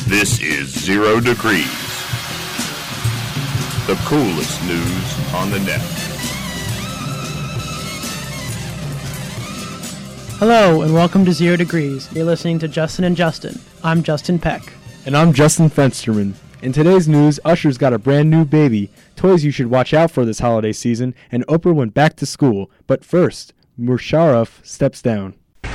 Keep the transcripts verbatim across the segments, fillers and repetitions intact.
This is Zero Degrees, the coolest news on the net. Hello, and welcome to Zero Degrees. You're listening to Justin and Justin. I'm Justin Peck. And I'm Justin Fensterman. In today's news, Usher's got a brand new baby, toys you should watch out for this holiday season, and Oprah went back to school. But first, Musharraf steps down.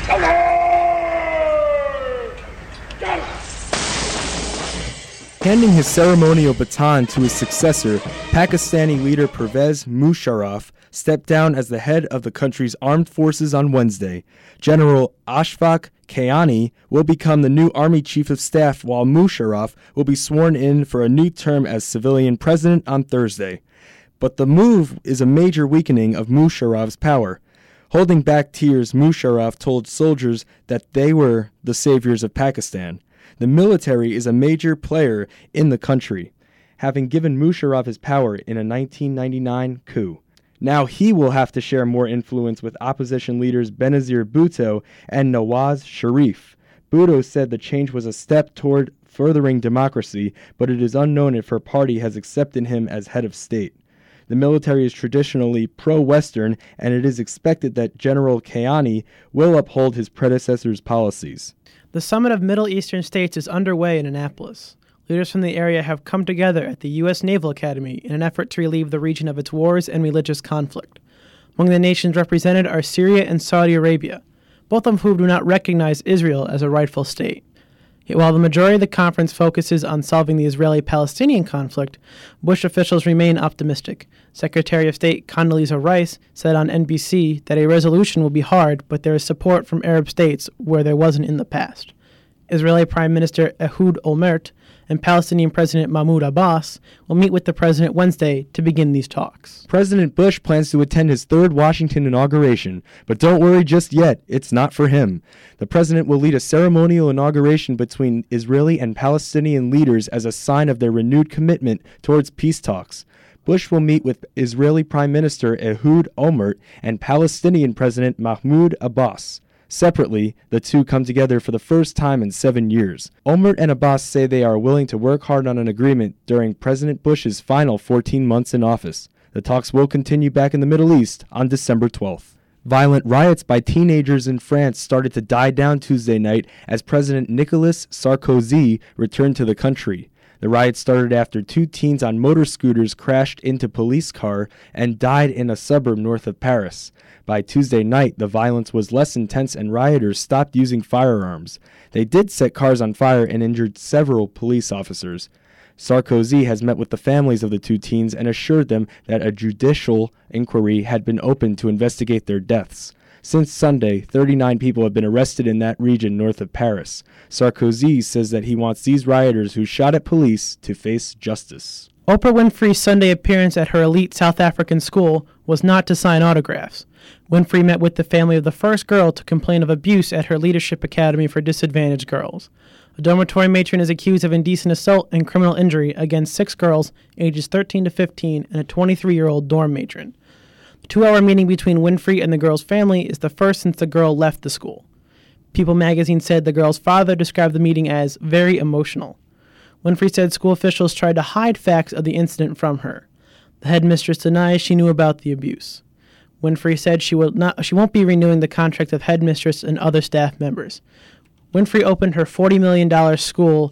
Handing his ceremonial baton to his successor, Pakistani leader Pervez Musharraf stepped down as the head of the country's armed forces on Wednesday. General Ashfaq Kayani will become the new Army Chief of Staff, while Musharraf will be sworn in for a new term as civilian president on Thursday. But the move is a major weakening of Musharraf's power. Holding back tears, Musharraf told soldiers that they were the saviors of Pakistan. The military is a major player in the country, having given Musharraf his power in a nineteen ninety-nine coup. Now he will have to share more influence with opposition leaders Benazir Bhutto and Nawaz Sharif. Bhutto said the change was a step toward furthering democracy, but it is unknown if her party has accepted him as head of state. The military is traditionally pro-Western, and it is expected that General Kayani will uphold his predecessor's policies. The Summit of Middle Eastern States is underway in Annapolis. Leaders from the area have come together at the U S Naval Academy in an effort to relieve the region of its wars and religious conflict. Among the nations represented are Syria and Saudi Arabia, both of whom do not recognize Israel as a rightful state. Yet while the majority of the conference focuses on solving the Israeli-Palestinian conflict, Bush officials remain optimistic. Secretary of State Condoleezza Rice said on N B C that a resolution will be hard, but there is support from Arab states where there wasn't in the past. Israeli Prime Minister Ehud Olmert and Palestinian President Mahmoud Abbas will meet with the president Wednesday to begin these talks. President Bush plans to attend his third Washington inauguration, but don't worry just yet, it's not for him. The president will lead a ceremonial inauguration between Israeli and Palestinian leaders as a sign of their renewed commitment towards peace talks. Bush will meet with Israeli Prime Minister Ehud Olmert and Palestinian President Mahmoud Abbas. Separately, the two come together for the first time in seven years. Olmert and Abbas say they are willing to work hard on an agreement during President Bush's final fourteen months in office. The talks will continue back in the Middle East on December twelfth. Violent riots by teenagers in France started to die down Tuesday night as President Nicolas Sarkozy returned to the country. The riot started after two teens on motor scooters crashed into a police car and died in a suburb north of Paris. By Tuesday night, the violence was less intense and rioters stopped using firearms. They did set cars on fire and injured several police officers. Sarkozy has met with the families of the two teens and assured them that a judicial inquiry had been opened to investigate their deaths. Since Sunday, thirty-nine people have been arrested in that region north of Paris. Sarkozy says that he wants these rioters who shot at police to face justice. Oprah Winfrey's Sunday appearance at her elite South African school was not to sign autographs. Winfrey met with the family of the first girl to complain of abuse at her Leadership Academy for Disadvantaged Girls. A dormitory matron is accused of indecent assault and criminal injury against six girls ages thirteen to fifteen and a twenty-three-year-old dorm matron. The two-hour meeting between Winfrey and the girl's family is the first since the girl left the school. People magazine said the girl's father described the meeting as very emotional. Winfrey said school officials tried to hide facts of the incident from her. The headmistress denies she knew about the abuse. Winfrey said she will not, she won't be renewing the contract of headmistress and other staff members. Winfrey opened her forty million dollars school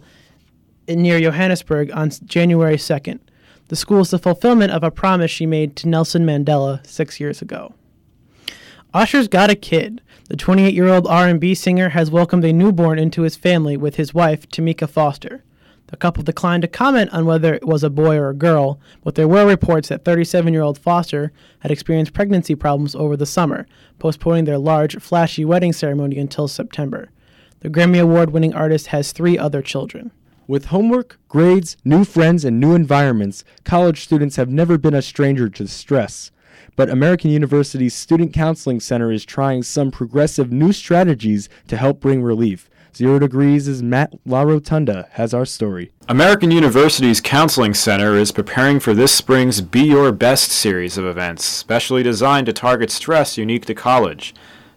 in near Johannesburg on January second. The school is the fulfillment of a promise she made to Nelson Mandela six years ago. Usher's got a kid. The twenty-eight-year-old R and B singer has welcomed a newborn into his family with his wife, Tamika Foster. The couple declined to comment on whether it was a boy or a girl, but there were reports that thirty-seven-year-old Foster had experienced pregnancy problems over the summer, postponing their large, flashy wedding ceremony until September. The Grammy Award-winning artist has three other children. With homework, grades, new friends, and new environments, college students have never been a stranger to stress. But American University's Student Counseling Center is trying some progressive new strategies to help bring relief. Zero Degrees' Matt LaRotunda has our story. American University's Counseling Center is preparing for this spring's Be Your Best series of events, specially designed to target stress unique to college.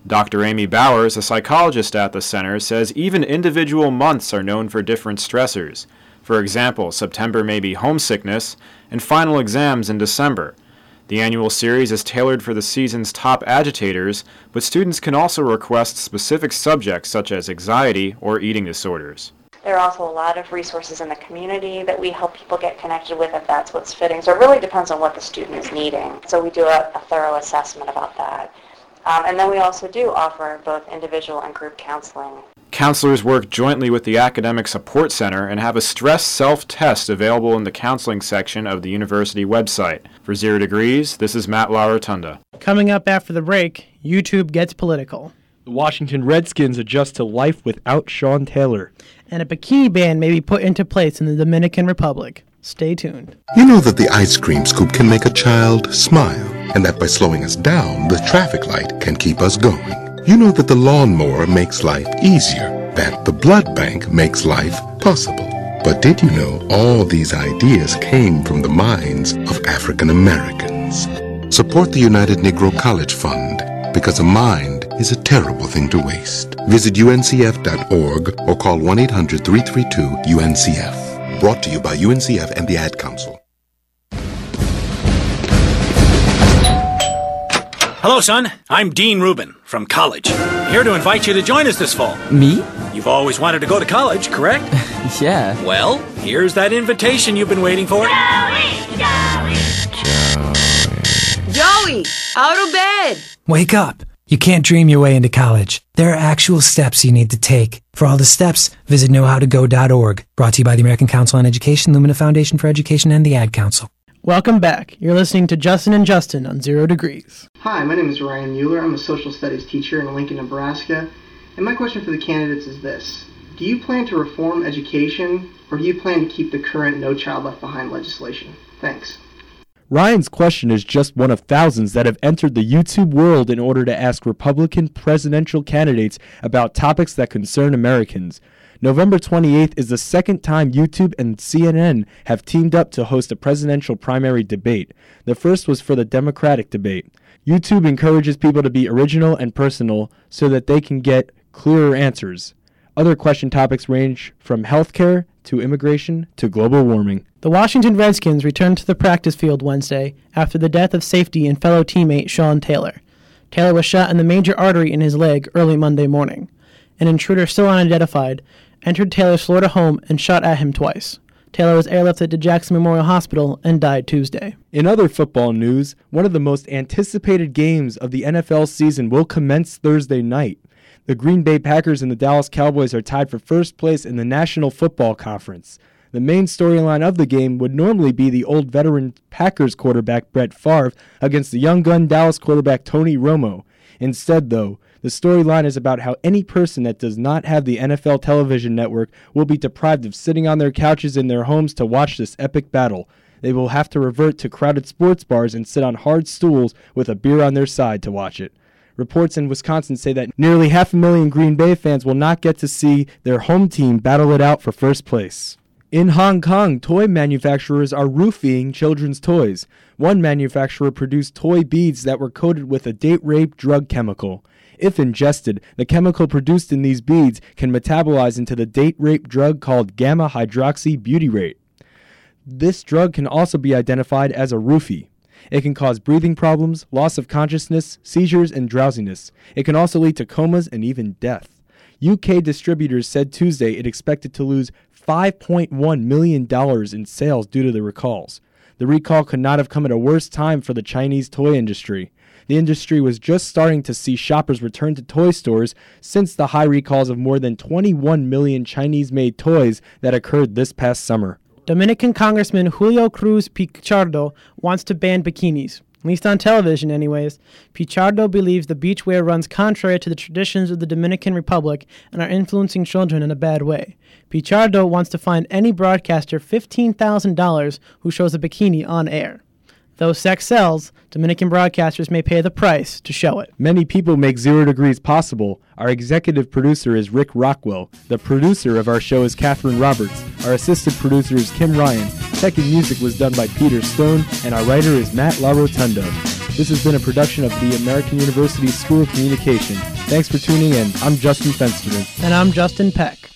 Doctor Amy Bowers, a psychologist at the center, says even individual months are known for different stressors. For example, September may be homesickness and final exams in December. The annual series is tailored for the season's top agitators, but students can also request specific subjects such as anxiety or eating disorders. There are also a lot of resources in the community that we help people get connected with if that's what's fitting. So it really depends on what the student is needing. So we do a, a thorough assessment about that. Um, and then we also do offer both individual and group counseling. Counselors work jointly with the Academic Support Center and have a stress self-test available in the counseling section of the university website. For Zero Degrees, this is Matt LaRotunda. Coming up after the break, YouTube gets political. The Washington Redskins adjust to life without Sean Taylor. And a bikini ban may be put into place in the Dominican Republic. Stay tuned. You know that the ice cream scoop can make a child smile, and that by slowing us down, the traffic light can keep us going. You know that the lawnmower makes life easier, that the blood bank makes life possible. But did you know all these ideas came from the minds of African Americans? Support the United Negro College Fund, because a mind is a terrible thing to waste. Visit U N C F dot org or call one eight hundred three three two U N C F. Brought to you by U N C F and the Ad Council. Hello, son. I'm Dean Rubin from college. Here to invite you to join us this fall. Me? You've always wanted to go to college, correct? Yeah. Well, here's that invitation you've been waiting for. Joey! Joey! Joey! Out of bed! Wake up. You can't dream your way into college. There are actual steps you need to take. For all the steps, visit know how to go dot org. Brought to you by the American Council on Education, Lumina Foundation for Education, and the Ad Council. Welcome back. You're listening to Justin and Justin on Zero Degrees. Hi, my name is Ryan Mueller. I'm a social studies teacher in Lincoln, Nebraska. And my question for the candidates is this. Do you plan to reform education, or do you plan to keep the current No Child Left Behind legislation? Thanks. Ryan's question is just one of thousands that have entered the YouTube world in order to ask Republican presidential candidates about topics that concern Americans. November twenty-eighth is the second time YouTube and C N N have teamed up to host a presidential primary debate. The first was for the Democratic debate. YouTube encourages people to be original and personal so that they can get clearer answers. Other question topics range from healthcare to immigration to global warming. The Washington Redskins returned to the practice field Wednesday after the death of safety and fellow teammate Sean Taylor. Taylor was shot in the major artery in his leg early Monday morning. An intruder still unidentified entered Taylor's Florida home and shot at him twice. Taylor was airlifted to Jackson Memorial Hospital and died Tuesday. In other football news, one of the most anticipated games of the N F L season will commence Thursday night. The Green Bay Packers and the Dallas Cowboys are tied for first place in the National Football Conference. The main storyline of the game would normally be the old veteran Packers quarterback Brett Favre against the young gun Dallas quarterback Tony Romo. Instead, though, the storyline is about how any person that does not have the N F L television network will be deprived of sitting on their couches in their homes to watch this epic battle. They will have to revert to crowded sports bars and sit on hard stools with a beer on their side to watch it. Reports in Wisconsin say that nearly half a million Green Bay fans will not get to see their home team battle it out for first place. In Hong Kong, toy manufacturers are roofing children's toys. One manufacturer produced toy beads that were coated with a date-rape drug chemical. If ingested, the chemical produced in these beads can metabolize into the date-rape drug called gamma-hydroxybutyrate. This drug can also be identified as a roofie. It can cause breathing problems, loss of consciousness, seizures, and drowsiness. It can also lead to comas and even death. U K distributors said Tuesday it expected to lose five point one million dollars in sales due to the recalls. The recall could not have come at a worse time for the Chinese toy industry. The industry was just starting to see shoppers return to toy stores since the high recalls of more than twenty-one million Chinese-made toys that occurred this past summer. Dominican Congressman Julio Cruz Pichardo wants to ban bikinis, at least on television anyways. Pichardo believes the beachwear runs contrary to the traditions of the Dominican Republic and are influencing children in a bad way. Pichardo wants to fine any broadcaster fifteen thousand dollars who shows a bikini on air. Though sex sells, Dominican broadcasters may pay the price to show it. Many people make Zero Degrees possible. Our executive producer is Rick Rockwell. The producer of our show is Catherine Roberts. Our assistant producer is Kim Ryan. Tech and music was done by Peter Stone, and our writer is Matt LaRotunda. This has been a production of the American University School of Communication. Thanks for tuning in. I'm Justin Fensterman. And I'm Justin Peck.